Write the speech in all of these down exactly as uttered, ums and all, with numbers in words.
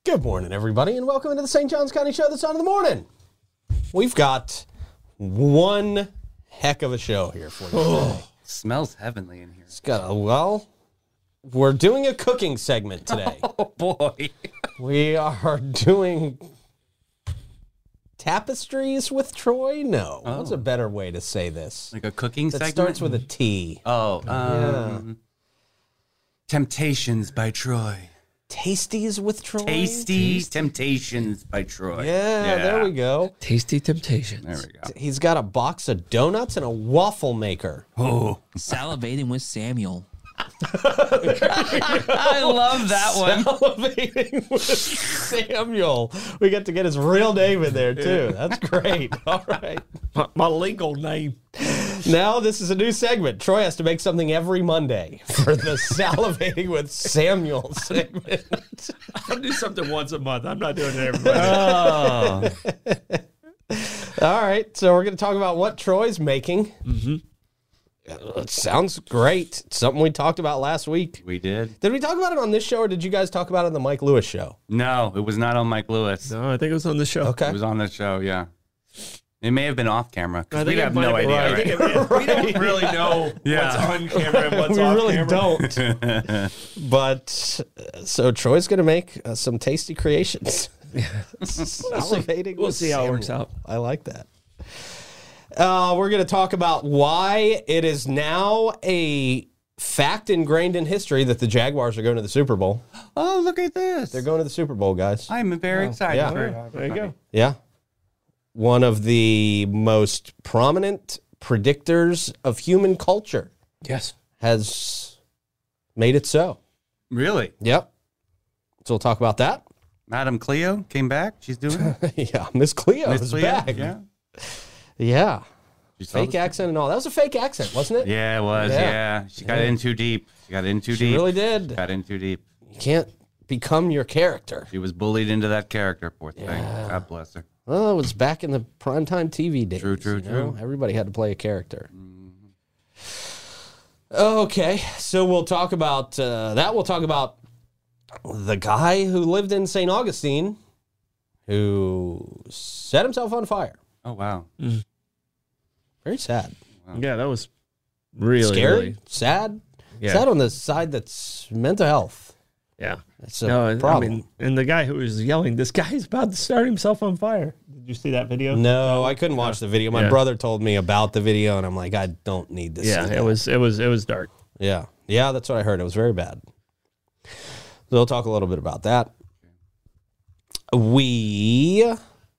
Good morning, everybody, and welcome into the Saint Johns County Show this on in the morning. We've got one heck of a show here for you today. Smells heavenly in here. It's got a, well, we're doing a cooking segment today. Oh, boy. We are doing tapestries with Troy? No. Oh. What's a better way to say this? Like a cooking That segment? starts with a T. Oh, um, Temptations by Troy. Tasties with Troy? Tasty, Temptations by Troy. Yeah, there we go. Tasty Temptations. There we go. He's got a box of donuts and a waffle maker. Oh, Salivating with Samuel. I love that one. Salivating with Samuel. We get to get his real name in there, too. That's great. All right. My, my legal name. Now this is a new segment. Troy has to make something every Monday for the Salivating with Samuel segment. I do something once a month. I'm not doing it every month. Oh. All right. So we're going to talk about what Troy's making. Mm-hmm. It sounds great. It's something we talked about last week. We did? Did we talk about it on this show, or did you guys talk about it on the Mike Lewis show? No, it was not on Mike Lewis. No, I think it was on the show. Okay. It was on the show, yeah. It may have been off camera, because I we think it have might no have- idea, I right? think it- We don't really know Yeah. what's on camera and what's we off really camera. don't. But uh, so Troy's going to make uh, some tasty creations. Salivating We'll with see how it works Samuel. out. I like that. Uh, we're going to talk about why it is now a fact ingrained in history that the Jaguars are going to the Super Bowl. Oh, look at this. They're going to the Super Bowl, guys. I'm very excited. Yeah. for There you go. Yeah. One of the most prominent predictors of human culture Yes. has made it so. Really? Yep. So we'll talk about that. Madam Cleo came back? She's doing it? Yeah, Miss Cleo Miss is Cleo? back. Yeah. Yeah. She saw Fake the- accent and all. That was a fake accent, wasn't it? Yeah, it was. Yeah. Yeah. She got Yeah. in too deep. She got in too She deep. really did. Got in too deep. You can't become your character. She was bullied into that character, poor thing. God bless her. Well, it was back in the primetime T V days. True, true, you know? true. Everybody had to play a character. Okay, so we'll talk about uh, that. We'll talk about the guy who lived in Saint Augustine who set himself on fire. Oh, wow. Very sad. Yeah, that was really Scary, really- sad. Yeah. Sad on the side that's mental health. Yeah. That's a No, I- problem. I mean, and the guy who was yelling, this guy's about to start himself on fire. Did you see that video? No, I couldn't watch the video. My Yeah. brother told me about the video, and I'm like, I don't need to Yeah, see it that. was it was it was dark. Yeah. Yeah, that's what I heard. It was very bad. So we'll talk a little bit about that. We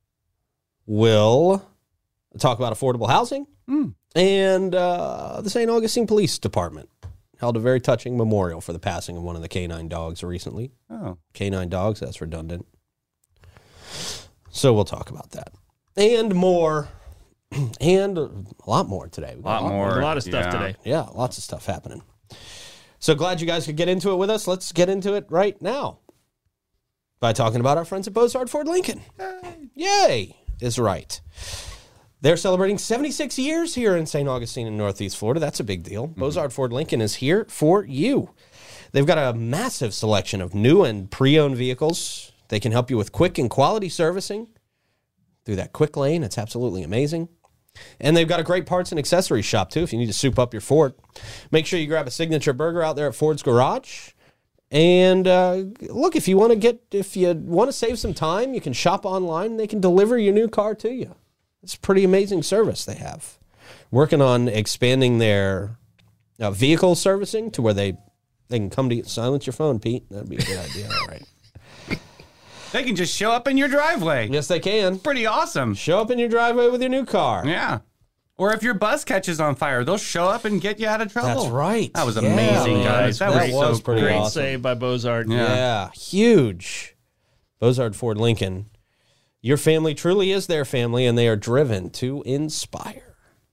will talk about affordable housing and uh, the Saint Augustine Police Department held a very touching memorial for the passing of one of the canine dogs recently. Oh. Canine dogs, that's redundant. So we'll talk about that. And more. And a lot more today. We A lot got more. There's a lot of stuff yeah. today. Yeah, lots of stuff happening. So glad you guys could get into it with us. Let's get into it right now by talking about our friends at Bozard Ford Lincoln. Yay is right. They're celebrating seventy-six years here in Saint Augustine in Northeast Florida. That's a big deal. Mm-hmm. Bozard Ford Lincoln is here for you. They've got a massive selection of new and pre-owned vehicles. They can help you with quick and quality servicing through that quick lane. It's absolutely amazing. And they've got a great parts and accessories shop, too, if you need to soup up your Ford. Make sure you grab a signature burger out there at Ford's Garage. And uh, look, if you want to get, if you want to save some time, you can shop online. They can deliver your new car to you. It's a pretty amazing service they have. Working on expanding their uh, vehicle servicing to where they, they can come to you. Silence your phone, Pete. That'd be a good idea. All right. They can just show up in your driveway. Yes, they can. Pretty awesome. Show up in your driveway with your new car. Yeah. Or if your bus catches on fire, they'll show up and get you out of trouble. That's right. That was Yeah, amazing, man. guys. That, That was, was so pretty great. Great awesome. save by Bozard. Yeah. Yeah, huge. Bozard Ford Lincoln. Your family truly is their family, and they are driven to inspire.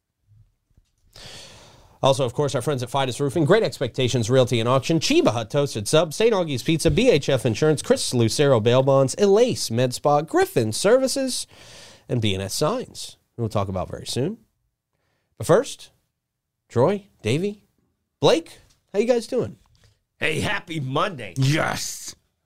Also, of course, our friends at Fidus Roofing, Great Expectations Realty and Auction, Chiba Hut Toasted Sub, Saint Augie's Pizza, B H F Insurance, Chris Lucero Bail Bonds, Elace Med Spa, Griffin Services, and B and S Signs, who we'll talk about very soon. But first, Troy, Davey, Blake, how you guys doing? Hey, happy Monday. Yes.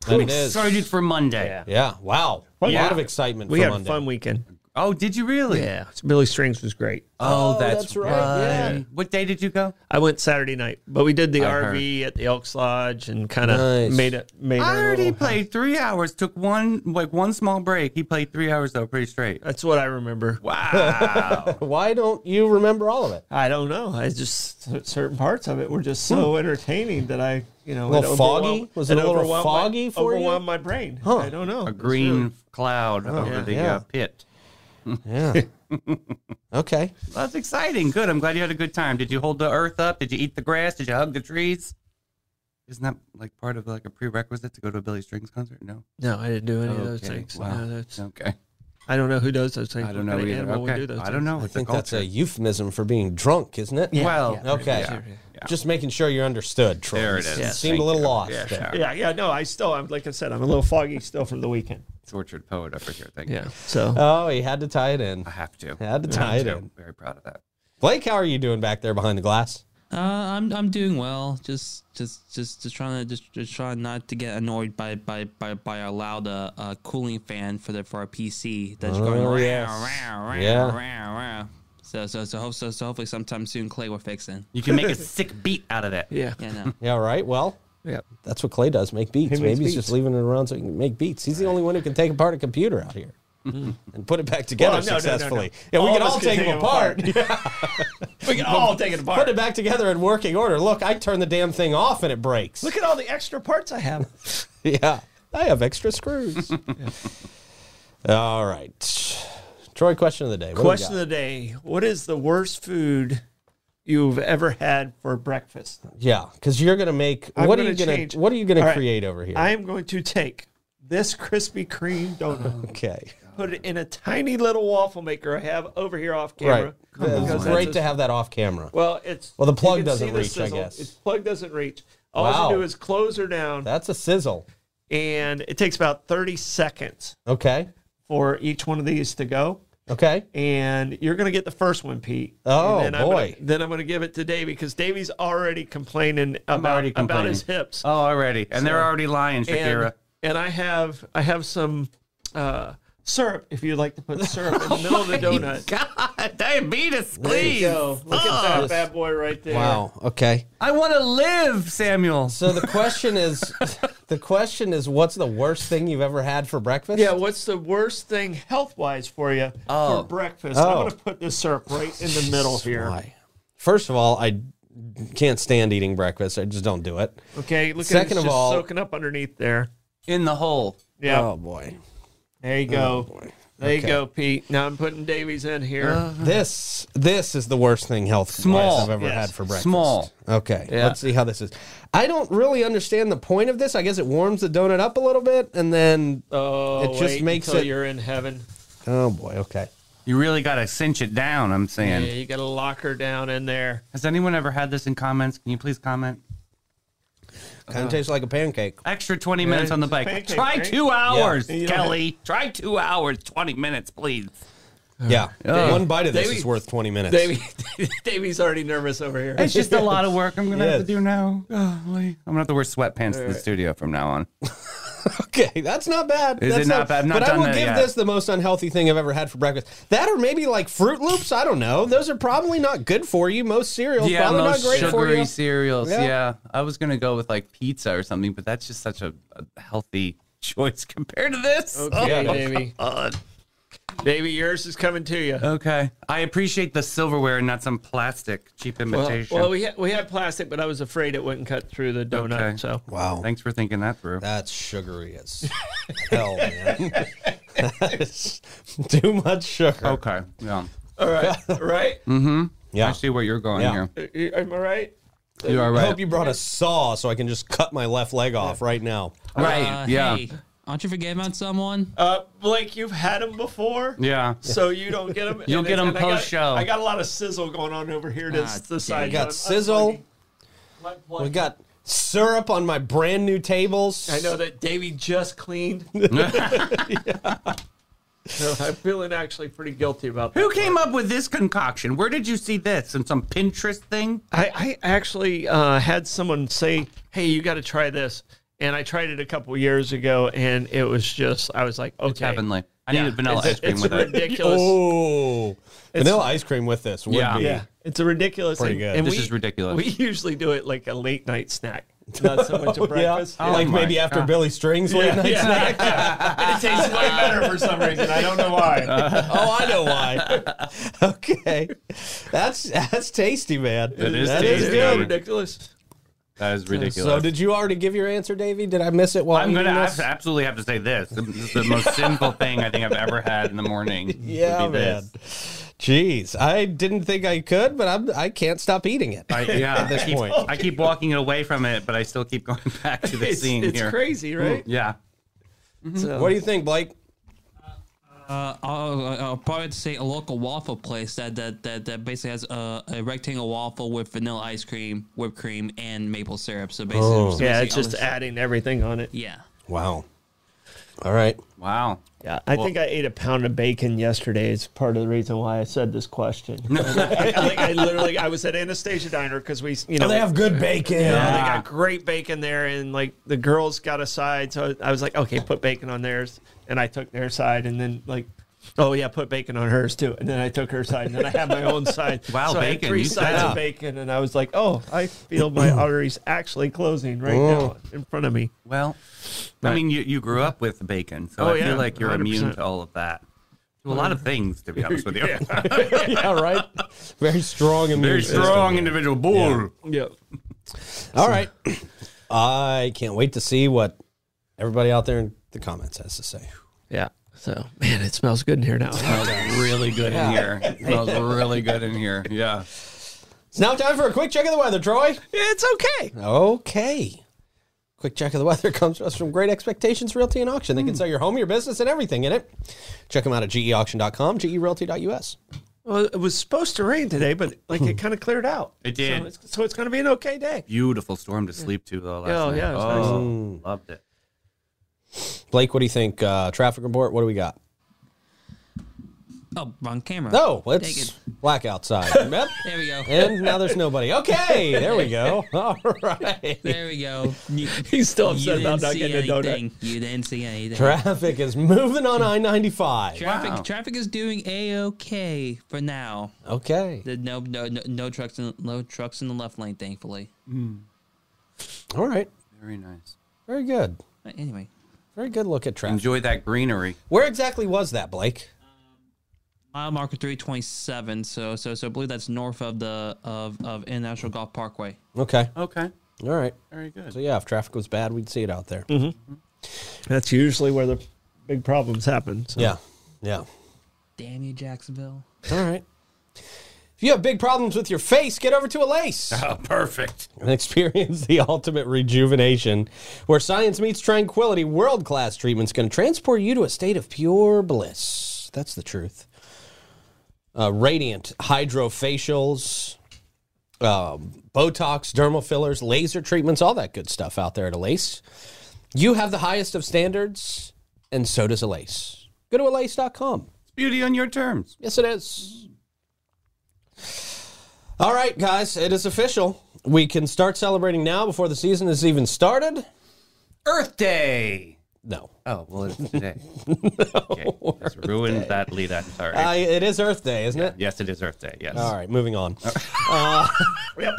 And I'm it is. excited for Monday. Yeah. Yeah. Wow. A Yeah. lot of excitement We for had Monday. a fun weekend. Oh, did you really? Yeah. Billy Strings was great. Oh, Oh, that's, that's right, right. yeah. What day did you go? I went Saturday night, but we did the I R V at the Elks Lodge and kind of Nice. made it. Made I our heard he little- played three hours. Took one like one small break. He played three hours though, pretty straight. That's what I remember. Wow. Why don't you remember all of it? I don't know. I just certain parts of it were just so entertaining that I, you know, A little it foggy? overwhelmed- Was it a little overwhelmed foggy my, for you? overwhelmed my brain. Huh. I don't know. A It's green really- cloud over yeah. the Yeah. Uh, pit. Yeah. Okay. That's exciting. Good. I'm glad you had a good time. Did you hold the earth up? Did you eat the grass? Did you hug the trees? Isn't that like part of like a prerequisite to go to a Billy Strings concert? No. No, I didn't do any of those Okay. things. Wow. No, that's, Okay. I don't know who does those things. I don't What know kind of either. animal would Okay. do those I don't things? know. I It's think a that's a culture. euphemism for being drunk, isn't it? Yeah, Well, yeah, Okay. yeah, sure, yeah. Just making sure you're understood, Troy. There it is. You Yes, seemed a thank little you. lost Yeah, there. sure. Yeah, yeah, no, I still, I'm like I said, I'm a little foggy still from the weekend. Tortured poet over here. Thank Yeah, you. so Oh, he had to tie it in. I have to. Had to I tie have it to. in. Very proud of that. Blake, how are you doing back there behind the glass? Uh, I'm I'm doing well. Just just just just trying to just, just trying not to get annoyed by by by, by our loud uh, uh, cooling fan for the for our P C that's Oh, going round, yes. round, round, Yeah. round, round. So so so, hope, so so hopefully sometime soon Clay will fix it. You can make a sick beat out of that. yeah, Yeah, no. Yeah, right. Well, yeah. that's what Clay does, make beats. He Maybe makes he's beats. just leaving it around so he can make beats. He's the only one who can take apart a computer out here and put it back together Well, no, no, no, no. successfully. Yeah, we All can of us all can take take them them apart. We can all take it apart. Put it back together in working order. Look, I turn the damn thing off and it breaks. Look at all the extra parts I have. Yeah, I have extra screws. All right. Troy, question of the day. What do we Question of got? the day: what is the worst food you've ever had for breakfast? Yeah, because you're gonna make. I'm What are gonna you gonna? change- What are you gonna All right. create over here? I am going to take this Krispy Kreme donut, okay. put it in a tiny little waffle maker I have over here off camera. Right. It's Because great that's to a- have that off camera. Well, it's Well, the plug you can doesn't see the reach, I sizzle. guess. Its plug doesn't reach. All Wow. you do is close her down, That's a sizzle. and it takes about thirty seconds Okay. for each one of these to go. Okay. And you're going to get the first one, Pete. Oh, and then I'm boy. gonna, then I'm going to give it to Davey because Davey's already complaining about, already about complaining. his hips. Oh, already. And they're already lying, and, Shakira. and I have I have some uh, syrup if you'd like to put syrup in the middle of the donut. God, diabetes, There you please. go. Look at that bad boy right there. Wow. Okay. I want to live, Samuel. So the question is, the question is, what's the worst thing you've ever had for breakfast? Yeah, what's the worst thing health wise for you Oh. for breakfast? Oh. I'm going to put this syrup right in the middle here. Why? First of all, I can't stand eating breakfast. I just don't do it. Okay, look Second at it. of It's just all- soaking up underneath there. In the hole. Yeah, Oh boy. there you go. boy. There you Okay. go, Pete. Now I'm putting Davies in here. This this is the worst thing health Small. I've ever Yes. had for breakfast. Small. Okay. Yeah. Let's see how this is. I don't really understand the point of this. I guess it warms the donut up a little bit and then oh, it just wait makes until it- you're in heaven. oh boy, okay. You really got to cinch it down, I'm Yeah, saying. you got to lock her down in there. Has anyone ever had this in comments? Can you please comment? Kind of tastes like a pancake. Extra twenty minutes on the it's bike. pancake, Try right? two hours, You don't Kelly. Try two hours, twenty minutes, please. Yeah. Oh. One bite of this Davey- is worth twenty minutes. Davey, Davey's already nervous over here. It's just a lot of work I'm going to have Yes. to do now. Golly. I'm going to have to wear sweatpants to the studio from now on. Okay, that's not bad. Is That's it not bad? I've not but I done will that give yet. this the most unhealthy thing I've ever had for breakfast. That or maybe like Fruit Loops. I don't know. Those are probably not good for you. Most cereals Yeah, probably most not great for sugary you. cereals. Yeah. Yeah. I was going to go with like pizza or something, but that's just such a, a healthy choice compared to this. Okay, Oh, Davey. God. Davey, yours is coming to you. Okay. I appreciate the silverware and not some plastic cheap Well, imitation. well, we had we had plastic, but I was afraid it wouldn't cut through the donut. Okay. So Wow. Thanks for thinking that through. That's sugary as hell, man. That is too much sugar. Okay. Yeah. all right, right? Yeah. I see where you're going Yeah. here. Am I right? You are I right. hope you brought a saw so I can just cut my left leg off right now. Right. Uh, yeah. Hey, aren't you forgetting about someone? Uh, Blake, you've had them before. Yeah. So you don't get them. You'll get 'em I got- post-show. I got a lot of sizzle going on over here to Ah, the side. We got I'm sizzle. unplugging. I'm unplugging. We got syrup on my brand new tables. I know that Davey just cleaned. So I'm feeling actually pretty guilty about that. Who came up with this concoction? Where did you see this? In some Pinterest thing? I, I actually uh, had someone say, "Hey, you got to try this," and I tried it a couple years ago, and it was just I was like, okay, It's heavenly. I Yeah, need vanilla it's, ice cream it's with it. ridiculous. Oh, vanilla ice cream with this would Yeah. be. Yeah, it's a ridiculous Pretty thing. good. And This we, is ridiculous. We usually do it like a late night snack, not so much a breakfast. Oh, like my maybe after God. Billy Strings late Yeah, night yeah, snack. yeah. And it tastes way better for some reason. I don't know why. Oh, I know why. Okay, that's that's tasty, man. It is That tasty. is Isn't that good. ridiculous? That is ridiculous. So, did you already give your answer, Davey? Did I miss it while I'm eating gonna this? have to absolutely have to say this. This is the most sinful thing I think I've ever had in the morning. Yeah, would be man. this. Jeez, I didn't think I could, but I'm I can't stop eating it. I, yeah, At this I keep, point. I keep walking away from it, but I still keep going back to the It's, scene it's here. crazy, right? Yeah. So, What do you think, Blake? Uh, I'll, I'll probably say a local waffle place that that that, that basically has a, a rectangle waffle with vanilla ice cream, whipped cream, and maple syrup. So basically, Oh. so yeah, basically it's just almost- adding everything on it. yeah. Wow. All right. Wow. Yeah, I think I ate a pound of bacon yesterday. It's part of the reason why I said this question. I, I think I literally I was at Anastasia Diner because we, you know, Oh, they have good bacon. you know, they Yeah. got great bacon there, and like the girls got a side, so I was like, okay, put bacon on theirs, and I took their side, and then like, oh yeah, put bacon on hers too, and then I took her side, and then I had my own side. Wow, so I had bacon, three you sides said- of bacon, and I was like, oh, I feel my arteries actually closing right now in front of me. Well, I mean, you, you grew up with bacon, so Oh, I yeah, feel like you're one hundred immune percent. to all of that. To a lot of things, to be honest with you. Yeah, right. Very strong immune Very system. strong individual. Bull. Yeah. All right. I can't wait to see what everybody out there in the comments has to say. Yeah. So, man, it smells good in here now. Smells really good in here. It smells really good in here. Yeah. It's now time for a quick check of the weather, Troy. It's okay. Okay. Quick check of the weather comes to us from Great Expectations Realty and Auction. They can sell your home, your business, and everything in it. Check them out at G E auction dot com, G E realty dot U S. Well, it was supposed to rain today, but like it kind of cleared out. It did. So it's, so it's going to be an okay day. Beautiful storm to sleep to, though, last Oh, night. yeah, it was oh, loved it. Blake, what do you think? Uh, traffic report, what do we got? Oh, wrong camera. No, Take it's it. black outside. Yep. There we go. And now there's nobody. Okay, there we go. All right. There we go. You, He's still you upset about didn't not see getting a donut. anything. You didn't see anything. Traffic is moving on I ninety-five. Traffic, Wow. traffic is doing a-okay for now. Okay. The, no, no, no, no trucks in no trucks in the left lane, thankfully. All right. Very nice. Very good. But anyway, Very good look at traffic. Enjoy that greenery. Where exactly was that, Blake? mile marker three twenty-seven. So, so, so I believe that's north of the of of International Golf Parkway. Okay. Okay. All right. Very good. So yeah, if traffic was bad, we'd see it out there. That's usually where the big problems happen. So. Yeah. Yeah. Damn you, Jacksonville. All right. If you have big problems with your face, get over to Alace Oh, perfect. and experience the ultimate rejuvenation where science meets tranquility. World-class treatment's going to transport you to a state of pure bliss. That's the truth. Uh, radiant hydrofacials, um, Botox, dermal fillers, laser treatments, all that good stuff out there at Alace. You have the highest of standards, and so does Alace. Go to alace dot com. Beauty on your terms. Yes, it is. All right, guys, it is official. We can start celebrating now before the season has even started. Earth Day. No. Oh, well, it's today. Okay. Let's ruin that lead. I'm sorry. Uh, it is Earth Day, isn't it? yes, it is Earth Day. Yes. All right, moving on. Uh, Yep.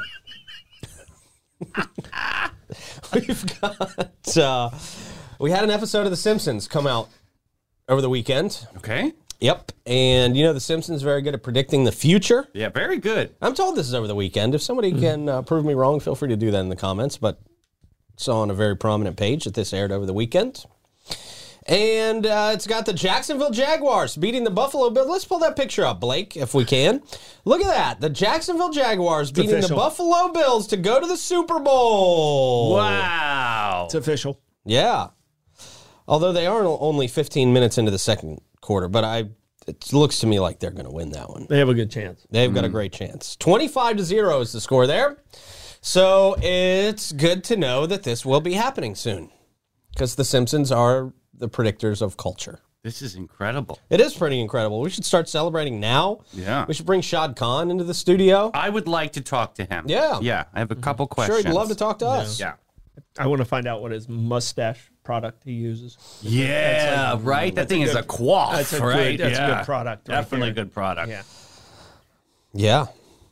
we've got, uh, we had an episode of The Simpsons come out over the weekend. Okay. Yep. And, you know, The Simpsons are very good at predicting the future. Yeah, very good. I'm told this is over the weekend. If somebody can uh, prove me wrong, feel free to do that in the comments. But saw on a very prominent page that this aired over the weekend. And uh, it's got the Jacksonville Jaguars beating the Buffalo Bills. Let's pull that picture up, Blake, if we can. Look at that. The Jacksonville Jaguars beating official. the Buffalo Bills to go to the Super Bowl. Wow. It's official. Yeah. Although they are only fifteen minutes into the second quarter, but I it looks to me like they're going to win that one. They have a good chance. They've got a great chance. twenty-five to zero is the score there. So it's good to know that this will be happening soon because the Simpsons are the predictors of culture. This is incredible. It is pretty incredible. We should start celebrating now. Yeah. We should bring Shad Khan into the studio. I would like to talk to him. Yeah. Yeah. I have a couple Sure, questions. he'd love to talk to us. Yeah. I want to find out what his mustache product he uses. Yeah, That's like- right. That that's a thing is good- a quaff, that's a good- right? that's a yeah. good product right Definitely there. good product. Yeah. Yeah.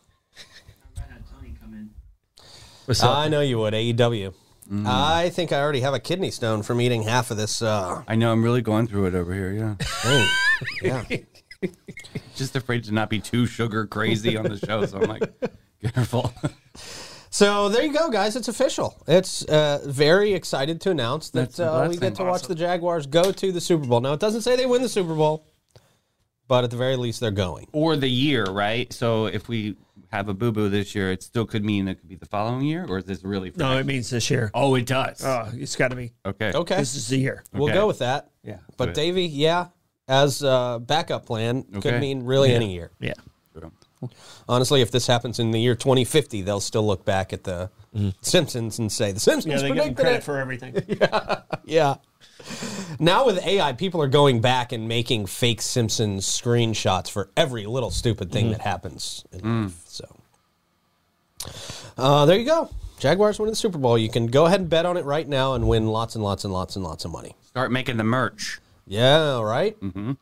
Tony come in. What's up? I know you would, A E W. I think I already have a kidney stone from eating half of this. Uh, I know. I'm really going through it over here. Yeah. thing. Yeah. Just afraid to not be too sugar crazy on the show. So I'm like, careful. So there you go, guys. It's official. It's uh, very excited to announce that That's a uh, we blessing. get to watch Awesome. the Jaguars go to the Super Bowl. Now, it doesn't say they win the Super Bowl, but at the very least, they're going. Or the year, right? So if we have a boo boo this year, it still could mean it could be the following year, or is this really? For No, next- it means this year. Oh, it does. Oh, it's got to be. okay. Okay. This is the year. We'll Okay. go with that. Yeah. But Good. Davey, yeah, as a backup plan, could Okay. mean really any year. Yeah. Good. Honestly, if this happens in the year twenty fifty, they'll still look back at the Simpsons and say, the Simpsons Yeah, they get predicted credit it. for everything. Yeah. Now with A I, people are going back and making fake Simpsons screenshots for every little stupid thing that happens in life. So uh, there you go. Jaguars winning the Super Bowl. You can go ahead and bet on it right now and win lots and lots and lots and lots of money. Start making the merch. Yeah, right? Mm-hmm.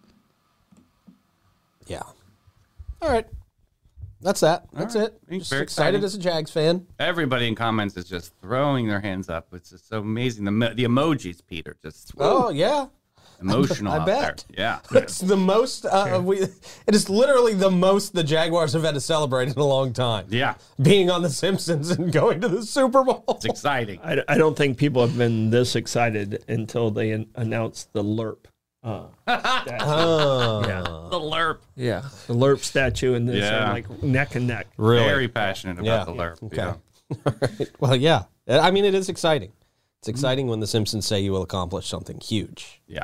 Yeah. All right. That's that. That's right. it. Thanks. Just Very excited exciting. as a Jags fan. Everybody in comments is just throwing their hands up. It's just so amazing. The mo- the emojis, Peter, just woo, Oh, yeah. emotional I out bet. there. Yeah. It's the most, uh, we, it is literally the most the Jaguars have had to celebrate in a long time. Yeah. Being on The Simpsons and going to the Super Bowl. It's exciting. I, I don't think people have been this excited until they an- announced the L E R P. Uh, statue. Oh, yeah. The L E R P. Yeah. The L E R P statue and this Yeah. are like neck and neck. really? Very passionate about Yeah. the L E R P. Okay. Yeah. Well, yeah. I mean, it is exciting. It's exciting when The Simpsons say you will accomplish something huge. Yeah.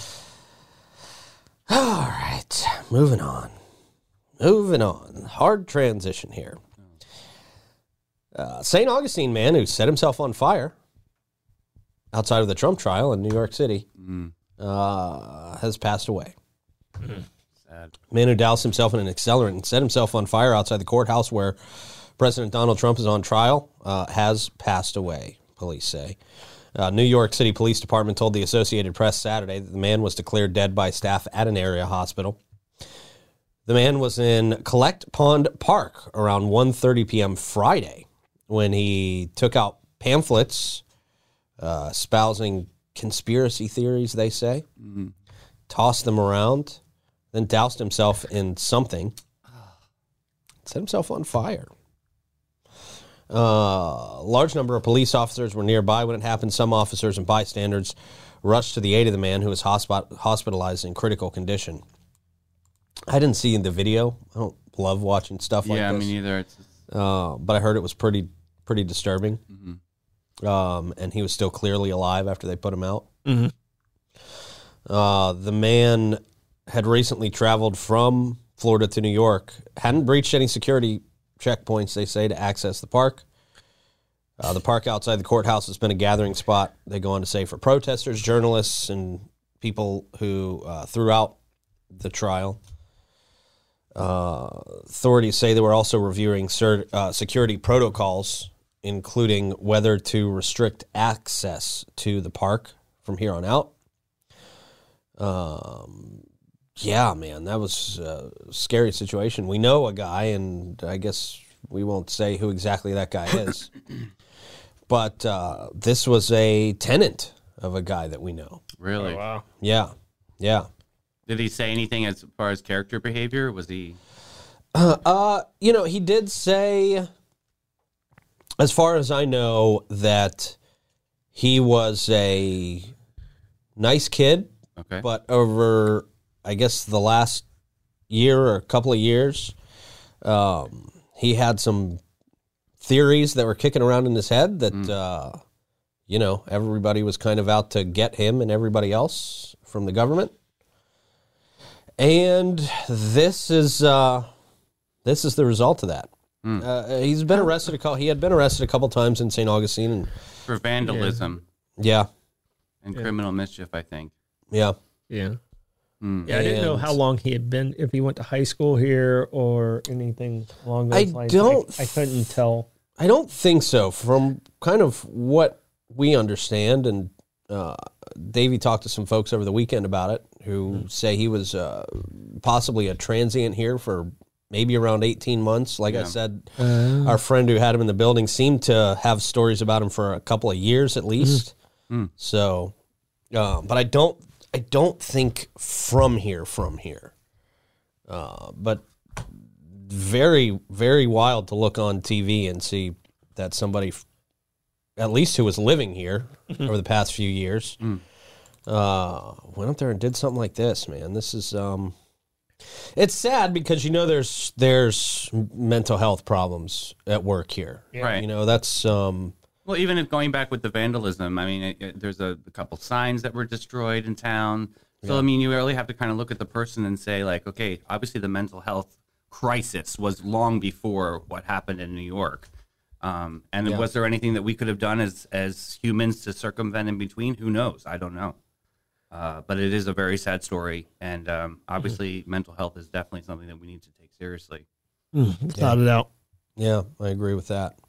All right. Moving on. Moving on. Hard transition here. Uh, Saint Augustine man who set himself on fire outside of the Trump trial in New York City uh, has passed away. Sad. Man who doused himself in an accelerant and set himself on fire outside the courthouse where President Donald Trump is on trial uh, has passed away, police say. Uh, New York City Police Department told the Associated Press Saturday that the man was declared dead by staff at an area hospital. The man was in Collect Pond Park around one thirty p.m. Friday when he took out pamphlets uh, espousing conspiracy theories, they say, tossed them around, then doused himself in something, set himself on fire. Uh, a large number of police officers were nearby when it happened. Some officers and bystanders rushed to the aid of the man who was hospi- hospitalized in critical condition. I didn't see the video. I don't love watching stuff like yeah, this. me neither. It's just, Uh, but I heard it was pretty pretty disturbing. Um, and he was still clearly alive after they put him out. Mhm. Uh, the man had recently traveled from Florida to New York, hadn't breached any security checkpoints, they say, to access the park. Uh, the park outside the courthouse has been a gathering spot, they go on to say, for protesters, journalists, and people who uh, throughout the trial. Uh, authorities say they were also reviewing cer- uh, security protocols, including whether to restrict access to the park from here on out. Um, yeah, man, that was a scary situation. We know a guy, and I guess we won't say who exactly that guy is. But uh, this was a tenant of a guy that we know. really. Oh, wow. Yeah, yeah. Did he say anything as far as character behavior? Was he? Uh, you know, he did say, as far as I know, that he was a nice kid, Okay. but over, I guess, the last year or a couple of years, um, he had some theories that were kicking around in his head that, uh, you know, everybody was kind of out to get him and everybody else from the government. And this is uh, this is the result of that. Uh, he's been arrested. A couple, he had been arrested a couple times in Saint Augustine, and For vandalism yeah, and criminal mischief, I think. yeah. Yeah. Hmm. Yeah, I didn't know And- how long he had been, if he went to high school here or anything along those I lines. don't I, I couldn't tell. I don't think so. From kind of what we understand, and uh, Davey talked to some folks over the weekend about it who say he was uh, possibly a transient here for maybe around eighteen months. Like Yeah. I said, uh, our friend who had him in the building seemed to have stories about him for a couple of years at least. Mm. So, uh, but I don't, I don't think from here, from here. Uh, but very, very wild to look on T V and see that somebody, at least who was living here over the past few years, Mm. uh, went up there and did something like this, man. This is, um, it's sad because, you know, there's, there's mental health problems at work here. Right. You know, that's, um, Well, even if going back with the vandalism, I mean, it, it, there's a, a couple signs that were destroyed in town. So, Yeah. I mean, you really have to kind of look at the person and say, like, okay, obviously the mental health crisis was long before what happened in New York. Um, and Yeah. was there anything that we could have done as, as humans to circumvent in between? Who knows? I don't know. Uh, but it is a very sad story. And um, obviously, Mm-hmm. mental health is definitely something that we need to take seriously. Without a doubt. yeah, I agree with that.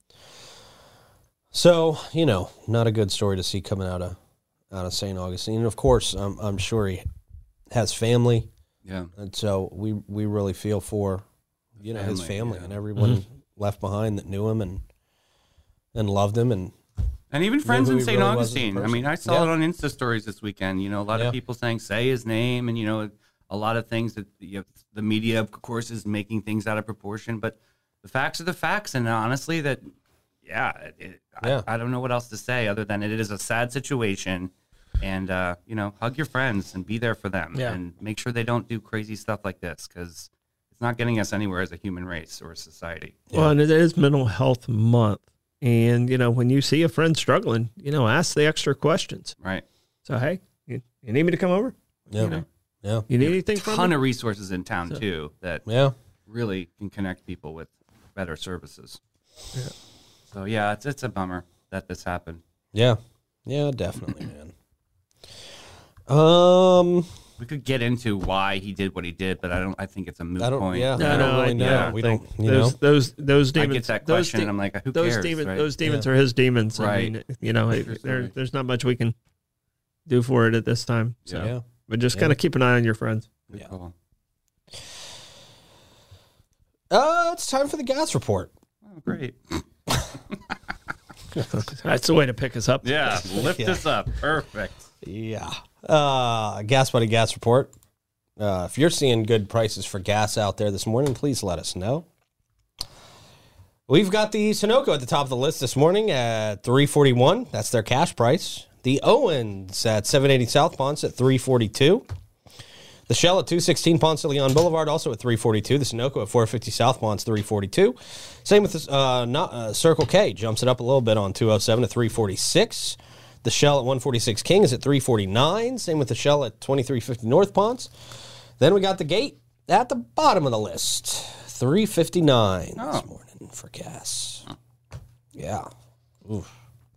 So, you know, not a good story to see coming out of out of Saint Augustine. And of course, I'm I'm sure he has family, Yeah. and so we we really feel for, you know, his Family, family yeah. and everyone left behind that knew him and and loved him, and And even friends who in he Saint really was as a Augustine. I person. mean, I saw Yeah. it on Insta stories this weekend. You know, a lot Yeah. of people saying, say his name, and, you know, a lot of things that you know, the media, of course, is making things out of proportion. But the facts are the facts. And honestly, that, yeah, it, Yeah. I, I don't know what else to say other than it is a sad situation. And, uh, you know, hug your friends and be there for them. Yeah. And make sure they don't do crazy stuff like this because it's not getting us anywhere as a human race or a society. Well, and it is Mental Health Month. And, you know, when you see a friend struggling, you know, ask the extra questions. Right. So, hey, you, you need me to come over? yeah, You know, yeah, you need anything from ton me? of resources in town, So- too, that yeah. really can connect people with better services. So yeah, it's it's a bummer that this happened. Yeah, yeah, definitely, man. Um, We could get into why he did what he did, but I don't. I think it's a moot I don't. point. Yeah, No, I don't no, really I- know. yeah, we I don't. think You those, know. those those I demons. get that those question, de- and I'm like, who those cares? demons. right? Those demons Yeah. are his demons. I Right. mean, you know, True there, story. there's not much we can do for it at this time. So, Yeah. but just Yeah. kind of keep an eye on your friends. Good Yeah. call. Uh, it's time for the gas report. Oh, great. That's the way to pick us up. Yeah, lift Yeah. us up. Perfect. Yeah. Uh, Gas Buddy Gas Report. Uh, if you're seeing good prices for gas out there this morning, please let us know. We've got the Sunoco at the top of the list this morning at three forty-one. That's their cash price. The Owens at seven eighty South Ponce at three forty-two. The Shell at two sixteen Ponce de Leon Boulevard, also at three forty-two. The Sunoco at four fifty South Ponce, three forty-two. Same with the uh, not, uh, Circle K, jumps it up a little bit on two oh seven at three forty-six. The Shell at one forty-six King is at three forty-nine. Same with the Shell at twenty-three fifty North Ponce. Then we got the Gate at the bottom of the list, three fifty-nine Oh. this morning for gas. Yeah. Oof.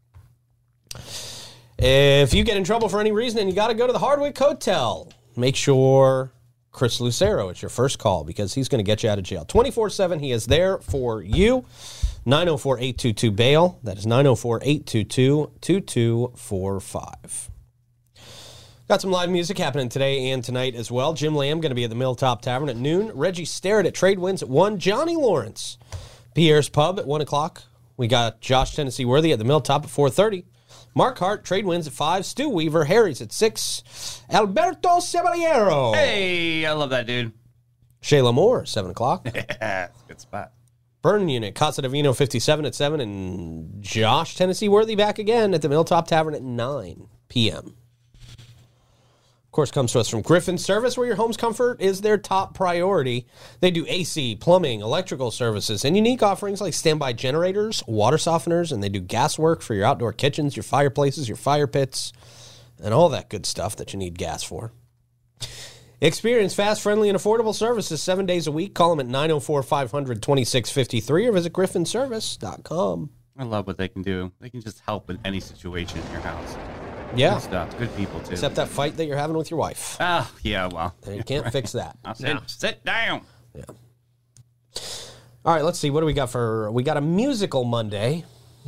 If you get in trouble for any reason and you got to go to the Hardwick Hotel, make sure Chris Lucero is your first call because he's going to get you out of jail. twenty-four seven, he is there for you. nine oh four, eight two two, bail. That is nine oh four, eight two two, two two four five. Got some live music happening today and tonight as well. Jim Lamb going to be at the Milltop Tavern at noon. Reggie Starrett at Trade Winds at one. Johnny Lawrence, Pierre's Pub at one o'clock. We got Josh Tennessee Worthy at the Milltop at four thirty. Mark Hart, Trade Winds at five. Stu Weaver, Harry's at six. Alberto Ceballero. Hey, I love that dude. Shayla Moore, seven o'clock. Yeah, it's a good spot. Burn Unit, Casa Divino fifty-seven at seven. And Josh Tennessee Worthy back again at the Milltop Tavern at nine p.m. Of course, comes to us from Griffin Service, where your home's comfort is their top priority. They do A C, plumbing, electrical services, and unique offerings like standby generators, water softeners, and they do gas work for your outdoor kitchens, your fireplaces, your fire pits, and all that good stuff that you need gas for. Experience fast, friendly, and affordable services seven days a week. Call them at nine oh four, five hundred, twenty-six fifty-three or visit griffin service dot com. I love what they can do. They can just help in any situation in your house. Yeah, Good stuff. Good people, too. except that fight that you're having with your wife. Ah, yeah, well. You can't fix that. I'll sit, sit down. Yeah. All right, let's see. What do we got for... We got a musical Monday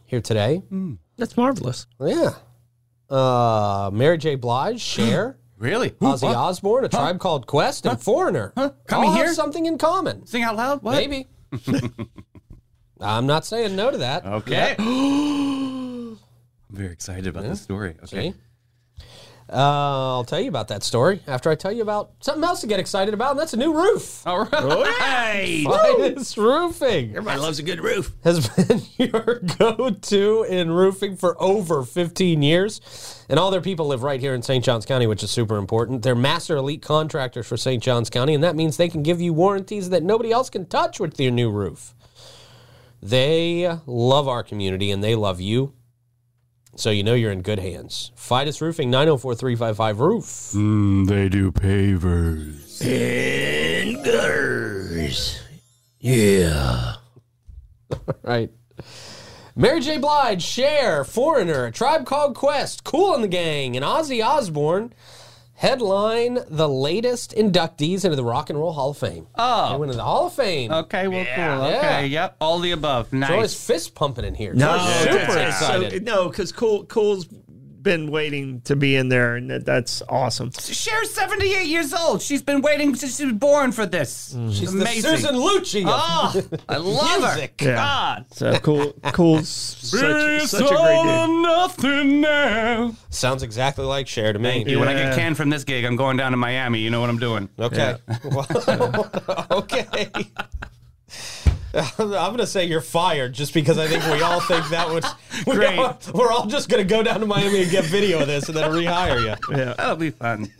here today. That's marvelous. Yeah. Uh, Mary J. Blige, Cher, Really? Ozzy What? Osbourne, A Tribe Called Quest, and Foreigner. Coming all have here? something in common. Sing out loud? What? Maybe. I'm not saying no to that. Okay. Yeah. I'm very excited about this story. Okay. See? Uh, I'll tell you about that story after I tell you about something else to get excited about, and that's a new roof. All right. Finest Roofing Everybody loves a good roof. has been your go-to in roofing for over fifteen years. And all their people live right here in Saint Johns County, which is super important. They're master elite contractors for Saint Johns County, and that means they can give you warranties that nobody else can touch with your new roof. They love our community, and they love you. So you know you're in good hands. Fidus Roofing, nine oh four, three five five, roof. Mm, they do pavers. And gutters. Yeah. Right. Mary J. Blige, Cher, Foreigner, A Tribe Called Quest, Kool and the Gang, and Ozzy Osbourne headline the latest inductees into the Rock and Roll Hall of Fame. They Oh. went into the Hall of Fame. Okay, well, Yeah. cool. Yeah. Okay, yep. All the above. Nice. Troy's fist pumping in here. No, Troy's it's- super it's excited. So, no, because Cool, Cool's been waiting to be in there, and that, that's awesome. Cher's seventy-eight years old. She's been waiting since she was born for this. She's amazing. the Susan Lucci. of Oh, I love music. her. Yeah. God. So Cool, Cool's such, such a great dude. nothing now. Sounds exactly like Cher to me. Thank you. When I Yeah. get canned from this gig, I'm going down to Miami. You know what I'm doing. Okay. Well, okay. I'm going to say you're fired just because I think we all think that would. We Great. all- we're all just going to go down to Miami and get video of this and then rehire you. Yeah. That'll be fun.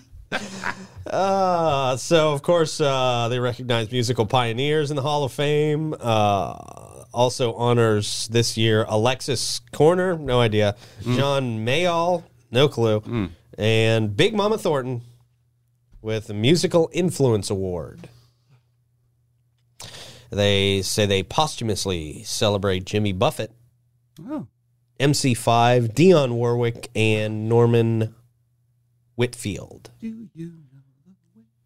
Uh, so, of course, uh, they recognize musical pioneers in the Hall of Fame. Uh, also honors this year Alexis Corner, no idea. John Mayall, no clue. And Big Mama Thornton with the Musical Influence Award. They say they posthumously celebrate Jimmy Buffett, Oh. M C five, Dionne Warwick, and Norman Whitfield. Do you know the way?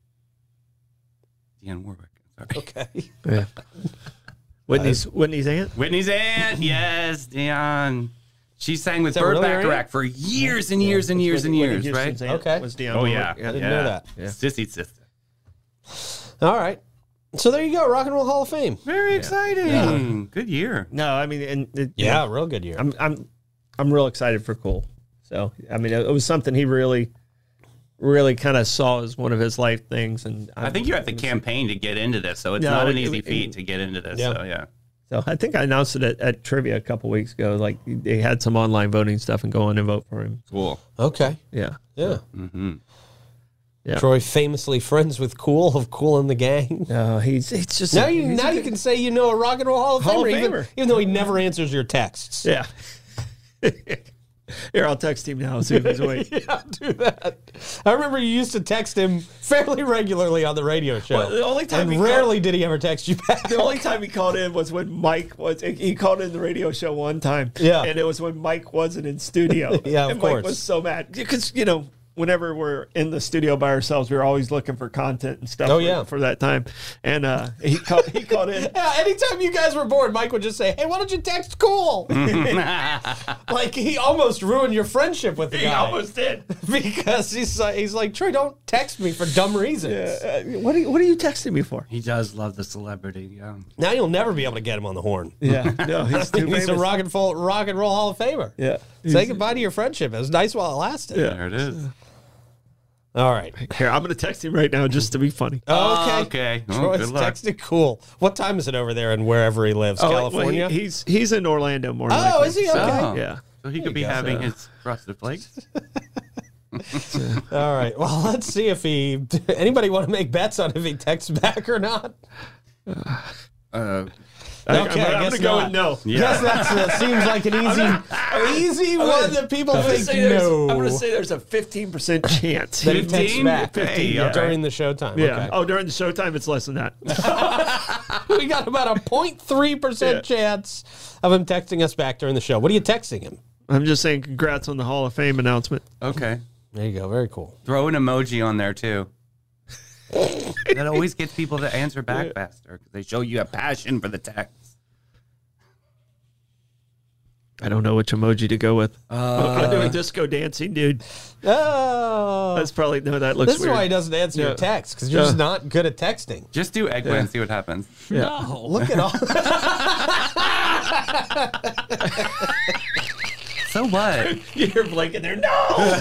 Dionne Warwick. Sorry. Okay. Yeah. Whitney's Whitney's aunt. Whitney's aunt. Yes, Dionne. She sang with that Burt really her Bacharach aunt? for years and years and years and years, right? Houston's aunt Okay. Was Dionne Oh, Warwick. yeah. I didn't know that. Yeah. Sissy sister. All right. So there you go, Rock and Roll Hall of Fame. Very exciting. Good year. No, I mean, and it, Yeah, real good year. I'm I'm I'm real excited for Cool. So I mean, it, it was something he really, really kind of saw as one of his life things, and I think you have to campaign to get into this, so it's No, not an it- easy it- feat to get into this. Yeah. So, yeah. So I think I announced it at, at trivia a couple weeks ago. Like they had some online voting stuff, and go on and vote for him. Cool. Okay. Yeah, Yeah. Mm-hmm. Yeah. Troy famously friends with Kool of Kool and the Gang. no, he's it's just Now you he's now a you good- can say you know a Rock and Roll Hall of Hall Famer, of even, Famer. even though he never answers your texts. yeah. Here, I'll text him now and see if he's awake. Yeah, do that. I remember you used to text him fairly regularly on the radio show. Well, the only time and he rarely did he ever text you back. The only time he called in was when Mike was. He called in the radio show one time. Yeah. and it was when Mike wasn't in studio. Yeah, of and course. Mike was so mad because you know whenever we're in the studio by ourselves, we're always looking for content and stuff. Oh, for, yeah. for that time. And uh, he called. He called in. Yeah, anytime you guys were bored, Mike would just say, "Hey, why don't you text Kool?" Like he almost ruined your friendship with the He guy almost did. because he's like, he's like, Troy, don't text me for dumb reasons. Uh, what are you, What are you texting me for? He does love the celebrity. Yeah. Now you'll never be able to get him on the horn. Yeah, no, he's too He's a famous. rock and, roll, rock and roll Hall of Famer. Yeah, Say He's- goodbye to your friendship. It was nice while it lasted. Yeah. There it is. All right. Here, I'm gonna text him right now just to be funny. Okay. Okay. Oh, Troy's good luck. texting Cool. What time is it over there and wherever he lives? Oh, well, California? he- he's he's in Orlando more. Oh, likely. is he? So, Okay. Oh. Yeah. So he could be you go. having So- his frosted flakes. All right. Well, let's see if he. Anybody want to make bets on if he texts back or not? Uh, I, Okay, I'm, I I'm guess gonna go not. with no. Yeah. Guess that uh, seems like an easy, easy one that people I'm gonna think say there's- no. I'm going to say there's a fifteen percent chance. that he texts fifteen? back Hey, yeah. all right. during the showtime. Yeah. Okay. Oh, during the showtime, it's less than that. We got about a zero point three percent Yeah. chance of him texting us back during the show. What are you texting him? I'm just saying, congrats on the Hall of Fame announcement. Okay. There you go. Very cool. Throw an emoji on there too. That always gets people to answer back faster because they show you a passion for the text. I don't know which emoji to go with. Uh, I'm doing disco dancing, dude. Oh, That's probably no. That looks this is weird. why he doesn't answer Yeah. your text because you're Yeah. just not good at texting. Just do eggplant and see what happens. No. Look at all. So what? You're blinking there. No.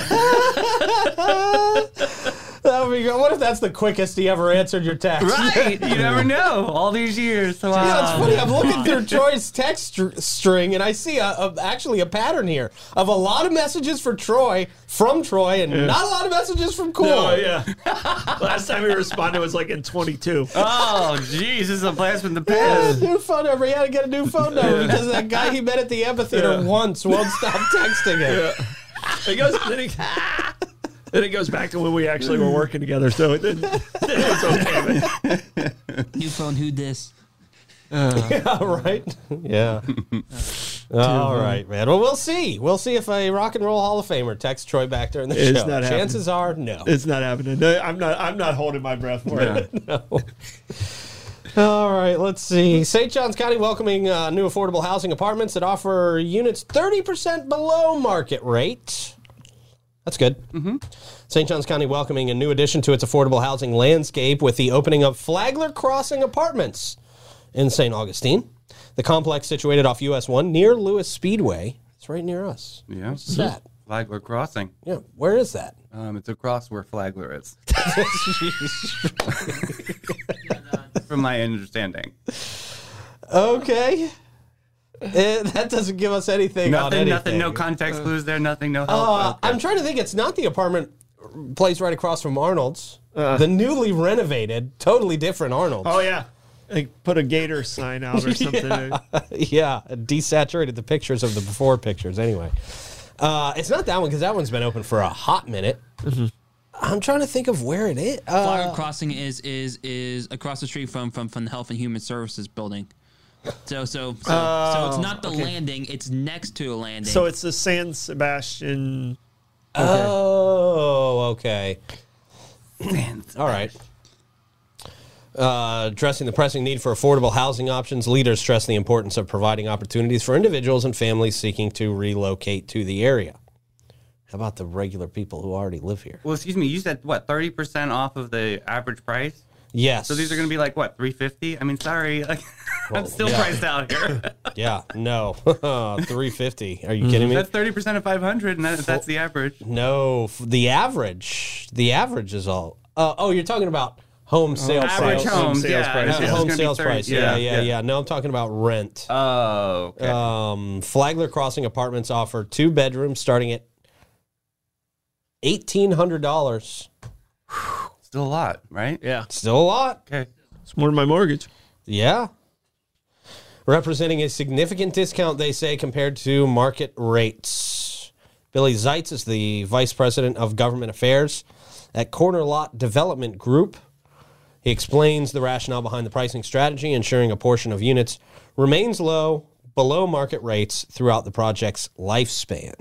That would be good. What if that's the quickest he ever answered your text? Right. You never know. All these years. Wow. Yeah, it's funny. I'm looking through Troy's text str- string, and I see a, a, actually a pattern here of a lot of messages for Troy from Troy, and not a lot of messages from Cool. Oh yeah. Last time we responded was like in twenty-two. Oh, jeez. This is a blast from the Yeah, past. new phone number. He had to get a new phone number because that guy he met at the amphitheater Yeah. once won't stop texting him. It goes. Then it, then it goes back to when we actually were working together. So it, then, then it's okay. Man. New phone, who dis? Yeah, right? Yeah. All right, man. Well, we'll see. We'll see if a Rock and Roll Hall of Famer texts Troy back during the It's show. not happening. Chances are, no. It's not happening. No, I'm not. I'm not holding my breath for it. No. All right, let's see. Saint Johns County welcoming uh, new affordable housing apartments that offer units thirty percent below market rate. That's good. Mm-hmm. Saint Johns County welcoming a new addition to its affordable housing landscape with the opening of Flagler Crossing Apartments in Saint Augustine. The complex situated off U S one near Lewis Speedway. It's right near us. Yeah. What's that? Flagler Crossing. Yeah, where is that? Um, it's across where Flagler is. From my understanding. Okay. Eh, that doesn't give us anything on Nothing, anything. nothing, no context clues there, nothing, no help. Uh, Okay. I'm trying to think. It's not the apartment place right across from Arnold's. the newly renovated, totally different Arnold's. Oh yeah. Like put a gator sign out or something. Yeah, desaturated the pictures of the before pictures. Anyway, uh, it's not that one because that one's been open for a hot minute. Mm-hmm. I'm trying to think of where it is. Uh, Flagler Crossing is is is across the street from from from the Health and Human Services building. So so so, so it's not the landing; it's next to a landing. So it's the San Sebastian. Oh, okay. All right. Uh, addressing the pressing need for affordable housing options, leaders stress the importance of providing opportunities for individuals and families seeking to relocate to the area. How about the regular people who already live here? Well, excuse me, you said, what, thirty percent off of the average price? Yes. So these are going to be like, what, three fifty? I mean, sorry. Like, Well, I'm still yeah. priced out here. Yeah, no. three fifty. Are you kidding me? That's thirty percent of five hundred, and that, that's the average. No, f- the average. The average is all. Uh, oh, you're talking about home sales Average price. homes, sales yeah. price, no, Uh, it's home gonna be sales thirty price. Yeah, yeah, yeah, yeah. No, I'm talking about rent. Oh, okay. Um, Flagler Crossing Apartments offer two bedrooms starting at eighteen hundred dollars. Still a lot, right? Yeah. Still a lot. Okay. It's more than my mortgage. Yeah. Representing a significant discount, they say, compared to market rates. Billy Zeitz is the Vice President of Government Affairs at Corner Lot Development Group. He explains the rationale behind the pricing strategy, ensuring a portion of units remains low, below market rates throughout the project's lifespan.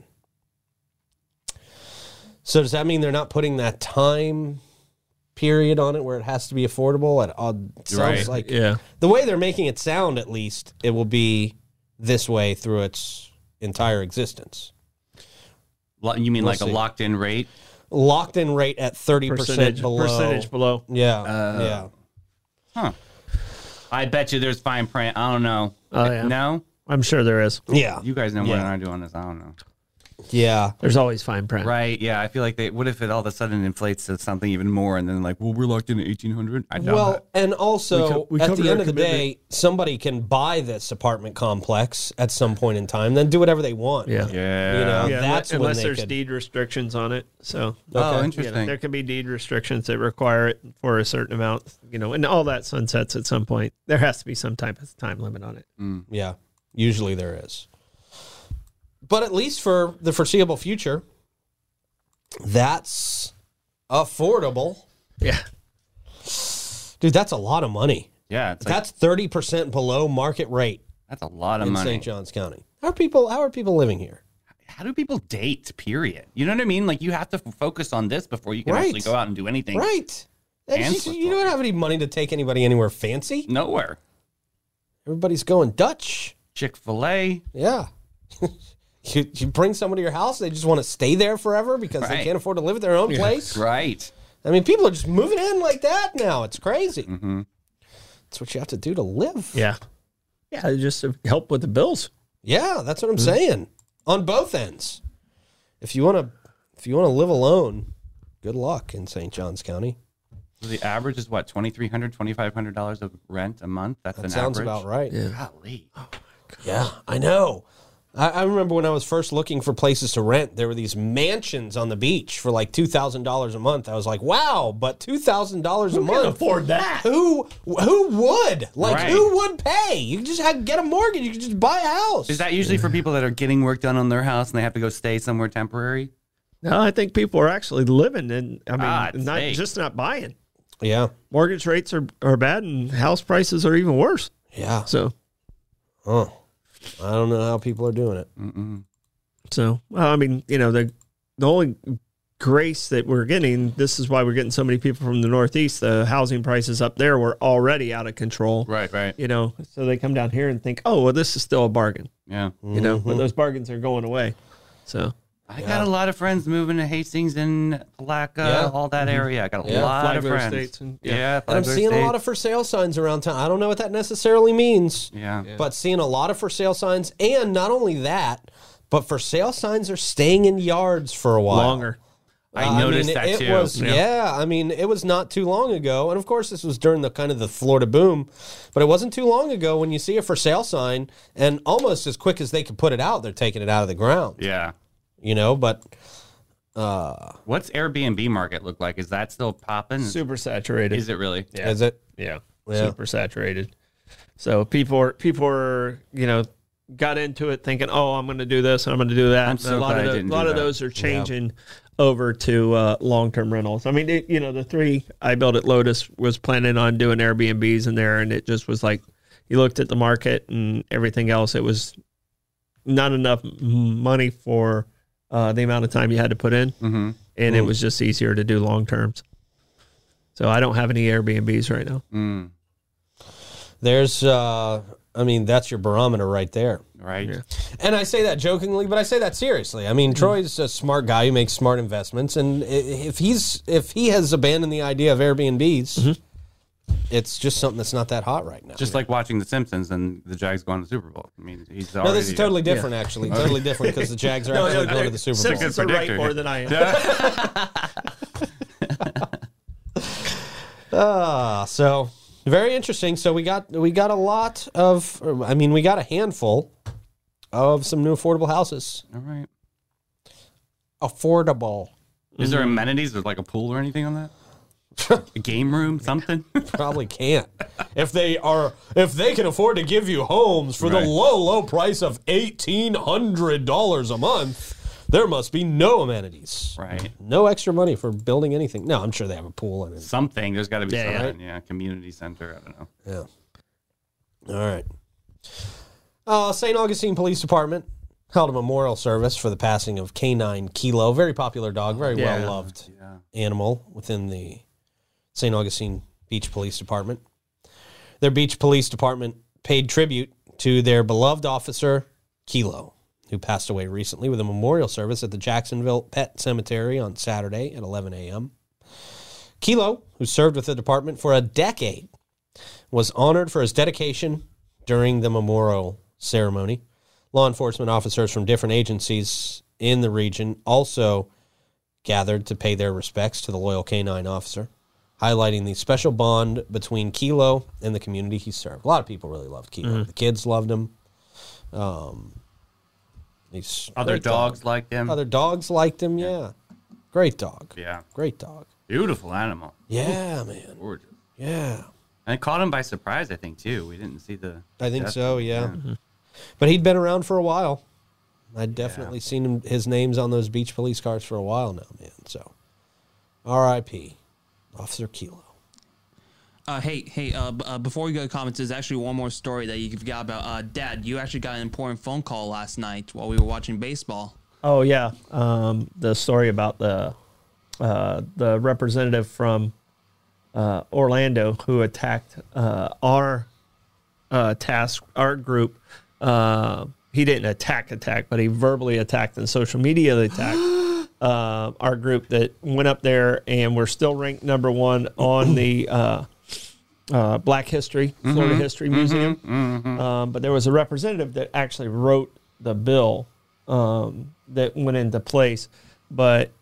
So does that mean they're not putting that time period on it where it has to be affordable? It uh, sounds Right. like Yeah. the way they're making it sound, at least, it will be this way through its entire existence. Lo- You mean We'll like see. a locked-in rate? Locked in rate at thirty percent Percentage below. percentage below. Yeah, Uh, yeah. Huh. I bet you there's fine print. I don't know. Oh, yeah. No? I'm sure there is. Yeah, You guys know more Yeah. than I do on this. I don't know. yeah. There's always fine print. Right, yeah. I feel like they, what if it all of a sudden inflates to something even more and then like, well, we're locked in at eighteen hundred? I doubt Well, that. and also, We co- we at covered the our end of the day, somebody can buy this apartment complex at some point in time, then do whatever they want. Yeah. Yeah. You know, Yeah, that's unless, when unless they there's could. deed restrictions on it. So Oh, Okay. you interesting. know, there can be deed restrictions that require it for a certain amount, you know, and all that sunsets at some point. There has to be some type of time limit on it. Yeah, usually there is. But at least for the foreseeable future, that's affordable. Yeah. Dude, that's a lot of money. Yeah, it's like, That's thirty percent below market rate that's a lot of in money. Saint Johns County. How are people how are people living here? How do people date, period? You know what I mean? Like, you have to f- focus on this before you can Right. actually go out and do anything. Right. And you, Ancillary. you don't have any money to take anybody anywhere fancy. Nowhere. Everybody's going Dutch. Chick-fil-A. Yeah. you, you bring someone to your house, they just want to stay there forever because Right. they can't afford to live at their own place. Right. I mean, people are just moving in like that now. It's crazy. Mm-hmm. That's what you have to do to live. Yeah. Yeah, just to help with the bills. Yeah, that's what I'm saying. On both ends. If you want to if you want to live alone, good luck in Saint Johns County. So the average is what, twenty-three hundred dollars, twenty-five hundred dollars of rent a month? That's That an sounds average? about right. Yeah. Golly. Yeah, I know. I, I remember when I was first looking for places to rent, there were these mansions on the beach for like two thousand dollars a month. I was like, wow, but two thousand dollars a month? afford that? Who who would? Like, Right. who would pay? You can just have, get a mortgage. You can just buy a house. Is that usually for people that are getting work done on their house and they have to go stay somewhere temporary? No, I think people are actually living in, I mean, Ah, it's not fake. just not buying. Yeah, Mortgage rates are, are bad and house prices are even worse. yeah. So, Oh, I don't know how people are doing it. Mm-mm. so well, I mean, you know, the the only grace that we're getting, this is why we're getting so many people from the Northeast. The housing prices up there were already out of control. Right, right. You know, so they come down here and think, oh, well, this is still a bargain. Yeah. You know, but those bargains are going away. So, I got a lot of friends moving to Hastings and Palatka, Yeah. all that area. I got a Yeah. lot of Flagler friends. Estates and- yeah, yeah. And I'm Flagler seeing a lot Estates. of for sale signs around town. I don't know what that necessarily means. Yeah. But seeing a lot of for sale signs, and not only that, but for sale signs are staying in yards for a while. longer. I Uh, noticed mean, that it too. Was, yeah. Yeah. I mean, it was not too long ago, and of course, this was during the kind of the Florida boom, but it wasn't too long ago when you see a for sale sign, and almost as quick as they could put it out, they're taking it out of the ground. Yeah. You know, but uh, What's Airbnb market look like? Is that still popping? Super saturated. Is it really? Yeah. is it? Yeah. Yeah. Super saturated. So people are, people are, you know, got into it thinking, oh, I'm going to do this and I'm going to do that. I'm And so a lot glad I of, the, didn't a lot do of that. those are changing over to uh, long-term rentals. I mean, it, you know, the three I built at Lotus was planning on doing Airbnbs in there, and it just was like, you looked at the market and everything else, it was not enough money for uh, the amount of time you had to put in, Mm-hmm. and it was just easier to do long terms. So I don't have any Airbnbs right now. Mm, There's, uh, I mean, that's your barometer right there. right. Yeah. And I say that jokingly, but I say that seriously. I mean, Troy's a smart guy who makes smart investments, and i- if he's if he has abandoned the idea of Airbnbs, it's just something that's not that hot right now. Just like watching The Simpsons and the Jags going to the Super Bowl. I mean, he's no, already. this is totally different, actually. Totally different because the Jags are actually going to the Super Bowl. Simpsons are right predictor. more than I am. Ah, so very interesting. So we got we got a lot of, I mean, we got a handful of some new affordable houses. All right. Affordable, Is there amenities? There's like a pool or anything on that? A game room, something? probably can't. If they are, if they can afford to give you homes for Right. the low, low price of eighteen hundred dollars a month, there must be no amenities. Right. No extra money for building anything. No, I'm sure they have a pool and it. Something. There's got to be Yeah, yeah. something. Yeah. Community center. I don't know. Yeah. All right. Uh, Saint Augustine Police Department held a memorial service for the passing of Canine Kilo, very popular dog, very Yeah. well loved Yeah. animal within the Saint Augustine Beach Police Department. Their beach police department paid tribute to their beloved officer, Kilo, who passed away recently with a memorial service at the Jacksonville Pet Cemetery on Saturday at eleven a.m. Kilo, who served with the department for a decade, was honored for his dedication during the memorial ceremony. Law enforcement officers from different agencies in the region also gathered to pay their respects to the loyal canine officer, highlighting the special bond between Kilo and the community he served. A lot of people really loved Kilo. The kids loved him. Um, he's a Other great dogs dog. like him. Other dogs liked him, yeah. Great dog. Yeah. Great dog. Beautiful animal. Yeah, man. Gorgeous. Yeah. And it caught him by surprise, I think, too. We didn't see the. I think death. so, yeah. But he'd been around for a while. I'd definitely seen him, his names on those beach police cars for a while now, man. So, R I P Officer Kilo. Uh, hey, hey! Uh, b- uh, before we go to comments, there's actually one more story that you forgot about. Uh, Dad, you actually got an important phone call last night while we were watching baseball. Oh yeah, um, the story about the uh, the representative from uh, Orlando who attacked uh, our uh, task, our group, uh, he didn't attack attack, but he verbally attacked and social media attacked uh, our group that went up there, and we're still ranked number one on the uh, uh, Black History, Florida Mm-hmm. History Museum. Mm-hmm. Um, but there was a representative that actually wrote the bill um, that went into place, but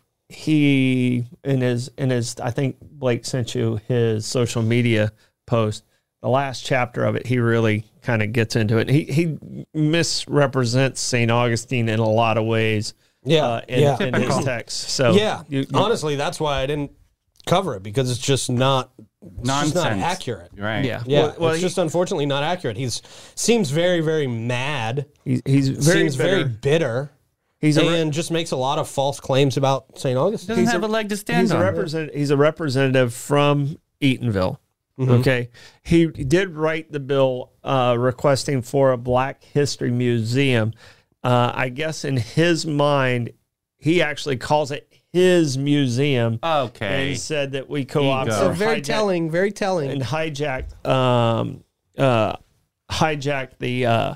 he in his in his I think Blake sent you his social media post. The last chapter of it, he really kind of gets into it. He he misrepresents Saint Augustine in a lot of ways. Yeah, uh, in, yeah. in his Typical. text. So yeah, you- you- honestly, that's why I didn't cover it, because it's just not it's Nonsense. just not accurate. Right. yeah, Yeah, Well, well, it's he- just unfortunately not accurate. He's seems very, very mad. he's, he's very seems bitter. very bitter. He's a re- and just makes a lot of false claims about Saint Augustine. Doesn't He's have a- a, leg to stand he's a on. represent he's a representative from Eatonville. Mm-hmm. Okay, he did write the bill uh, requesting for a Black History Museum. Uh, I guess in his mind, he actually calls it his museum. Okay. And said that we co-opted, Ego. or very hijacked- telling, very telling. and hijacked um, uh, hijacked the uh,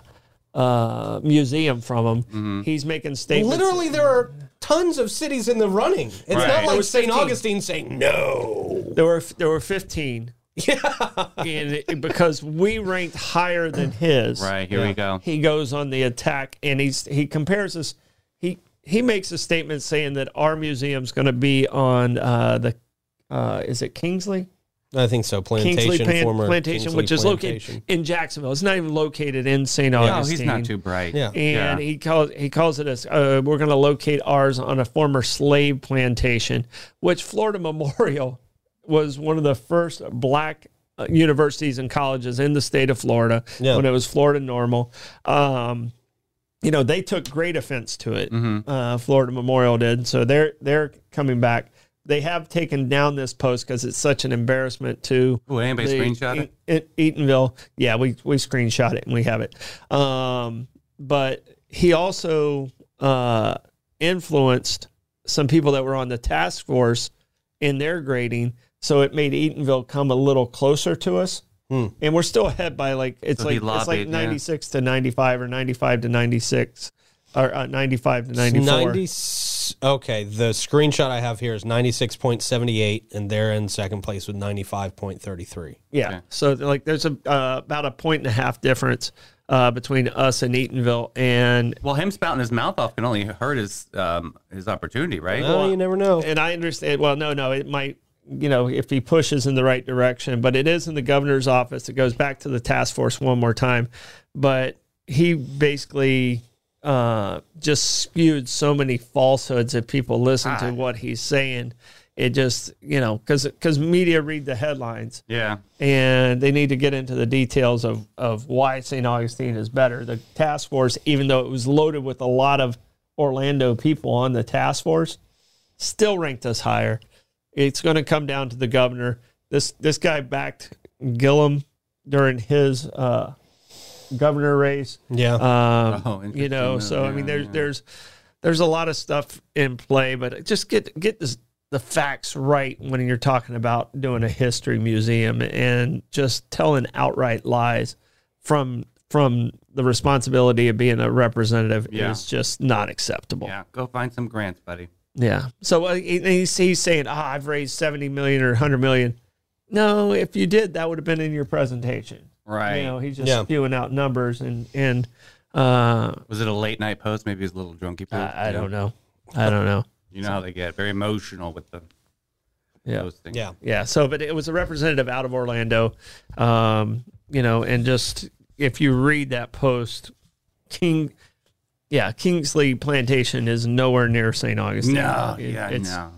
uh, museum from him. Mm-hmm. He's making statements. Literally, there are tons of cities in the running. It's Right. not There like was Saint fifteen. Augustine saying no. There were there were fifteen. Yeah. And it, because we ranked higher than his, Right, here we go. he goes on the attack, and he's he compares us. He he makes a statement saying that our museum's going to be on uh, the uh, is it Kingsley I think so. Plantation, Kingsley Plan- former Plantation, Kingsley which is Plantation. located in Jacksonville. It's not even located in Saint No, Augustine. he's not too bright. Yeah. And Yeah. he calls he calls it as uh, we're going to locate ours on a former slave plantation, which Florida Memorial was one of the first black uh, universities and colleges in the state of Florida Yeah. when it was Florida Normal. Um, you know, they took great offense to it. Mm-hmm. Uh, Florida Memorial did. So they're they're coming back. They have taken down this post because it's such an embarrassment to Ooh, anybody the screenshot it? E- E- Eatonville. Yeah, we we screenshot it and we have it. Um, but he also uh, influenced some people that were on the task force in their grading, so it made Eatonville come a little closer to us. Hmm. And we're still ahead by like it's So he like it's like lobbied, yeah. ninety-six to ninety-five or ninety-five to ninety-six or uh, ninety-five to ninety-four. ninety, okay, the screenshot I have here is ninety-six point seven eight, and they're in second place with ninety-five point three three. Yeah. Okay. So like there's a uh, about a point and a half difference uh, between us and Eatonville, and Well, him spouting his mouth off can only hurt his um, his opportunity, right? Well, you never know. and I understand. Well, no, no, it might, you know, if he pushes in the right direction, but it is in the governor's office. It goes back to the task force one more time, but he basically uh, just spewed so many falsehoods if people listen Ah. to what he's saying. It just, you know, because because media read the headlines. Yeah. And they need to get into the details of, of why Saint Augustine is better. The task force, even though it was loaded with a lot of Orlando people on the task force, still ranked us higher. It's going to come down to the governor. This this guy backed Gillum during his uh, governor race. Yeah. Um, Oh, you know, interesting. so I Yeah, mean, there's yeah. there's there's a lot of stuff in play, but just get get this, the facts right when you're talking about doing a history museum, and just telling outright lies from from the responsibility of being a representative Yeah. is just not acceptable. Yeah. Go find some grants, buddy. Yeah. So uh, he- he's, he's saying, "Ah, I've raised seventy million or one hundred million." No, if you did, that would have been in your presentation. Right. You know, he's just Yeah. spewing out numbers and and uh, Was it a late night post? Maybe he's a little drunky. post. I, I Yeah. don't know. I don't know. You know how they get very emotional with the Yeah. posting. yeah. Yeah. So, but it was a representative out of Orlando, um, you know, and just if you read that post, King, yeah, Kingsley Plantation is nowhere near Saint Augustine. No. It- yeah. it's- No.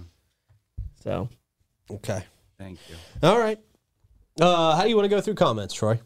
So, Okay. Thank you. All right. Uh, how do you want to go through comments, Troy?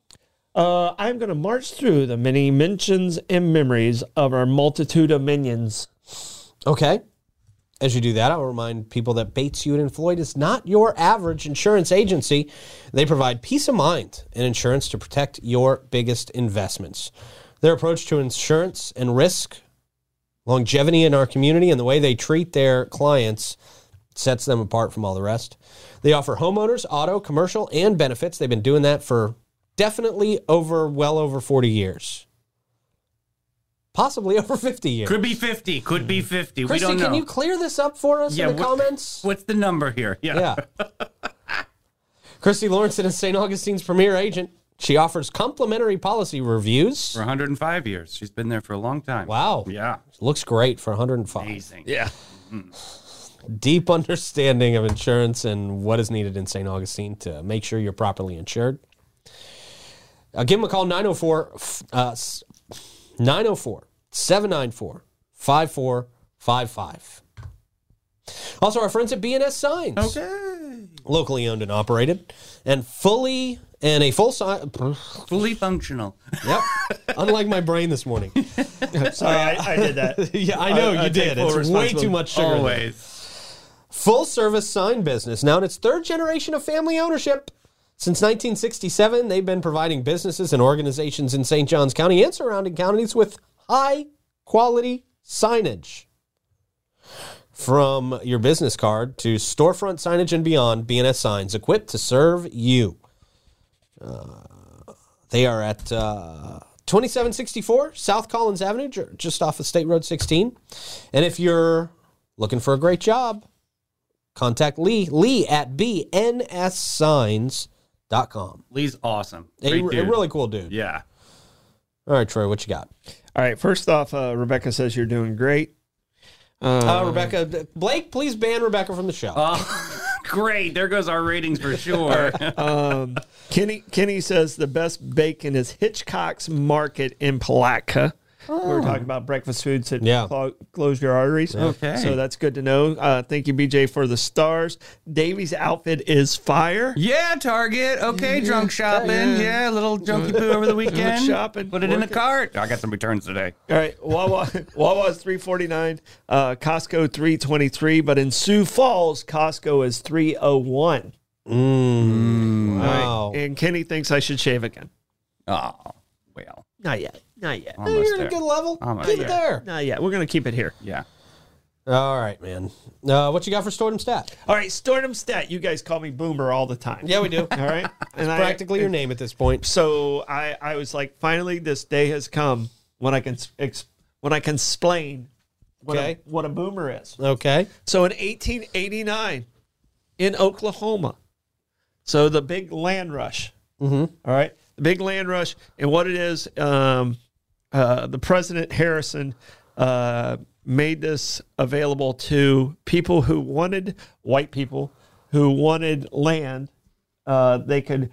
uh, I'm going to march through the many mentions and memories of our multitude of minions. Okay. As you do that, I'll remind people that Bates, Hewitt, and Floyd is not your average insurance agency. They provide peace of mind and insurance to protect your biggest investments. Their approach to insurance and risk, longevity in our community, and the way they treat their clients sets them apart from all the rest. They offer homeowners, auto, commercial, and benefits. They've been doing that for definitely over, well over forty years. possibly over fifty years. Could be fifty. Could be fifty. We Christy, don't know. can you clear this up for us Yeah, in the what- comments? What's the number here? Yeah. Christy Lawrenson is Saint Augustine's premier agent. She offers complimentary policy reviews. For one hundred five years. She's been there for a long time. Wow. Yeah. Looks great for one hundred five. Amazing. Yeah. Deep understanding of insurance and what is needed in Saint Augustine to make sure you're properly insured. Uh, give them a call, nine oh four, nine oh four, seven nine four, five four five five. Also, our friends at B and S Signs. Okay. Locally owned and operated, and fully and a full size. Fully functional. Yep. Unlike my brain this morning. Sorry, I, I did that. Yeah, I know I- you I take did. full It's way responsibility. too much sugar. in there. Always. Full service sign business. Now in its third generation of family ownership. Since nineteen sixty-seven, they've been providing businesses and organizations in Saint Johns County and surrounding counties with high quality signage. From your business card to storefront signage and beyond, B and S Signs, equipped to serve you. Uh, they are at uh, twenty-seven sixty-four South Collins Avenue, ju- just off of State Road sixteen. And if you're looking for a great job, contact Lee, Lee at b n s signs dot com. Lee's awesome. A, Great a dude. really cool dude. Yeah. All right, Troy, what you got? All right. First off, uh, Rebecca says you're doing great. Uh, Rebecca, Blake, please ban Rebecca from the show. Oh, great. There goes our ratings for sure. Um, Kenny Kenny says the best bacon is Hitchcock's Market in Palatka. We were talking about breakfast foods that Yeah. clog, close your arteries. Okay. So that's good to know. Uh, thank you, B J, for the stars. Davy's outfit is fire. Yeah, Target. Okay, drunk shopping. Yeah, a little junky poo over the weekend. shopping. Put it in a Working. cart. I got some returns today. All right, Wawa Wawa's three forty-nine, uh, Costco three twenty-three, but in Sioux Falls, Costco is three oh one. Mm, wow. And Kenny thinks I should shave again. Oh, well. Not yet. Not yet. Almost You're at there. a good level. Almost Keep it there. Not yet. We're going to keep it here. Yeah. All right, man. Uh, what you got for Stordom Stat? All right, Stordom Stat. You guys call me Boomer all the time. Yeah, we do. All right. And I- Practically your name at this point. So I, I was like, finally, this day has come when I can ex, when I can explain what, Okay. a, what a boomer is. Okay. So in eighteen eighty-nine, in Oklahoma, so the big land rush. Mm-hmm. All right, the big land rush, and what it is, um, uh, the President Harrison uh, made this available to people who wanted white people who wanted land. Uh, they could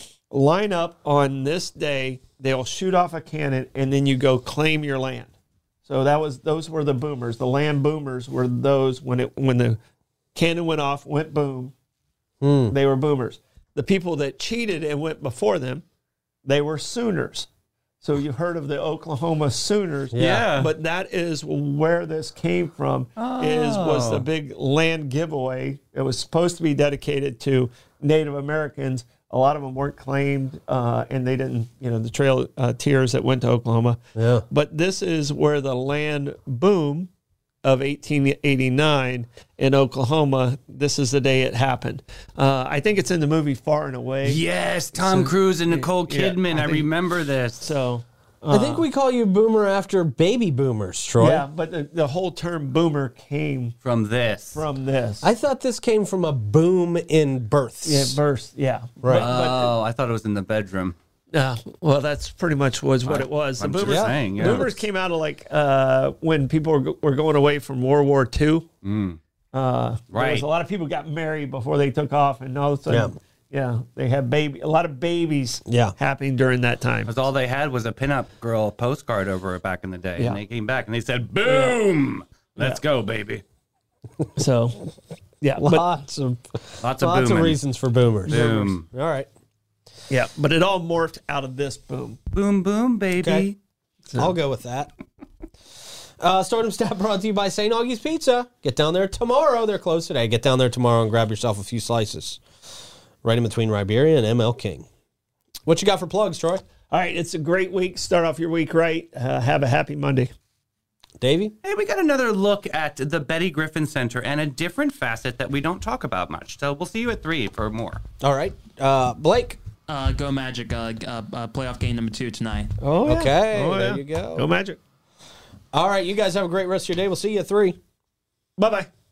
line up on this day. They'll shoot off a cannon, and then you go claim your land. So that was those were the boomers. The land boomers were those when it when the cannon went off, went boom. Hmm. They were boomers. The people that cheated and went before them, they were Sooners. So you've heard of the Oklahoma Sooners, Yeah. But that is where this came from. Is was the big land giveaway. It was supposed to be dedicated to Native Americans. A lot of them weren't claimed, uh, and they didn't. You know, the trail uh, tiers that went to Oklahoma. Yeah. But this is where the land boom of eighteen eighty-nine in Oklahoma, this is the day it happened. Uh, I think it's in the movie Far and Away. Yes, Tom Cruise and Nicole yeah, Kidman. I I, think- remember this. So, I think we call you Boomer after baby boomers, Troy. yeah, but the, the whole term boomer came From this. from this. I thought this came from a boom in births. yeah, verse, yeah. Right. Oh, I thought it was in the bedroom. Uh, well, that's pretty much was what it was. The I'm just boomers, saying, yeah. boomers came out of like uh, when people were, go- were going away from World War Two. Mm. Uh, there was Right. a lot of people got married before they took off, and all of a sudden, yeah, they had baby, a lot of babies Yeah. happening during that time. Because all they had was a pinup girl postcard over it back in the day. Yeah. And they came back and they said, boom, let's go, baby. So, yeah, but, Lots of Lots of lots of booming. reasons for boomers. Boom. All right. yeah, but it all morphed out of this boom. Boom, boom, baby. Okay. I'll go with that. Uh, Stordom Stat brought to you by Saint Augie's Pizza. Get down there tomorrow. They're closed today. Get down there tomorrow and grab yourself a few slices. Right in between Riberia and M L King. What you got for plugs, Troy? All right, it's a great week. Start off your week right. Uh, have a happy Monday. Davey? Hey, we got another look at the Betty Griffin Center and a different facet that we don't talk about much. So we'll see you at three for more. All right. Uh, Blake? Uh, go Magic. Uh, uh, uh, playoff game number two tonight. Oh, yeah. Okay, Oh, there yeah. you go. Go Magic. All right, you guys have a great rest of your day. We'll see you at three. Bye bye.